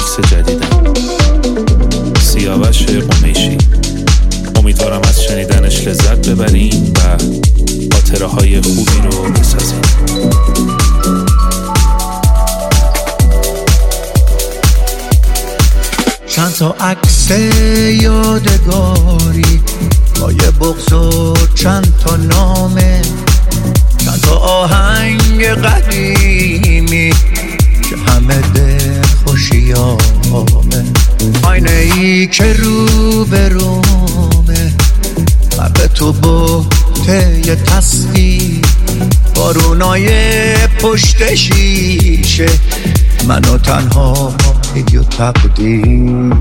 میکس جدیدم، سیاوش قمیشی. امیدوارم از شنیدنش لذت ببرین و خاطره های خوبی رو بسازین. چند تا عکس یادگاری با یه بغض و چند تا نامه، چند تا آهنگ قدیمی که همه دل خوشیامه، آینه ای که رو به رومه، قبل تو بحته یه تصویر، بارونای پشت شیشه، منو تنها و تقدیر.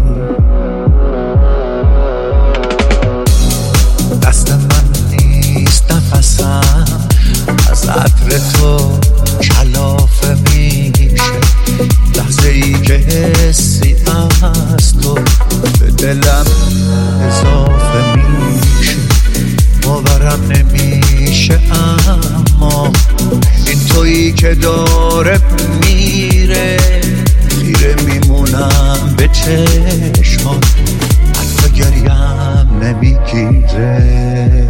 دست من نیست نفسم، از عطر تو کلافه میشه، لحظه ای که حسی از تو به دلم اضافه میشه، باورم نمیشه اما این تویی که داره میره، خیره میمونم به چشمات، حتی گریم نمیگیره،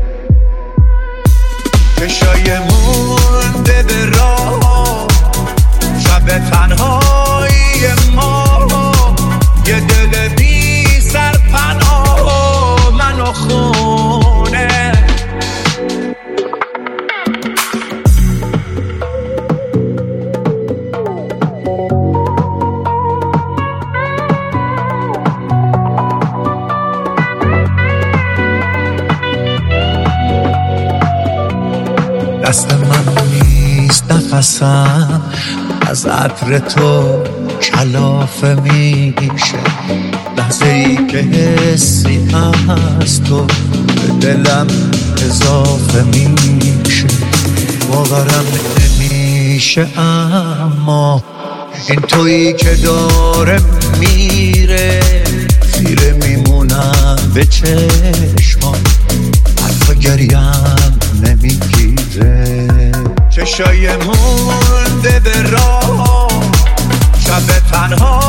چشای مونده به راه، شب تنهایی ما، یه دل بی سرپناه منو خونه. دست من نیست نفسم، از عطر تو کلافه میشه، لحظه ای که حسی از تو به دلم اضافه میشه، باورم نمیشه اما این تویی که داره میره، خیره میمونم به چشمات، حرف گریم نمیگیره، چشای مونده به راه، شب تنها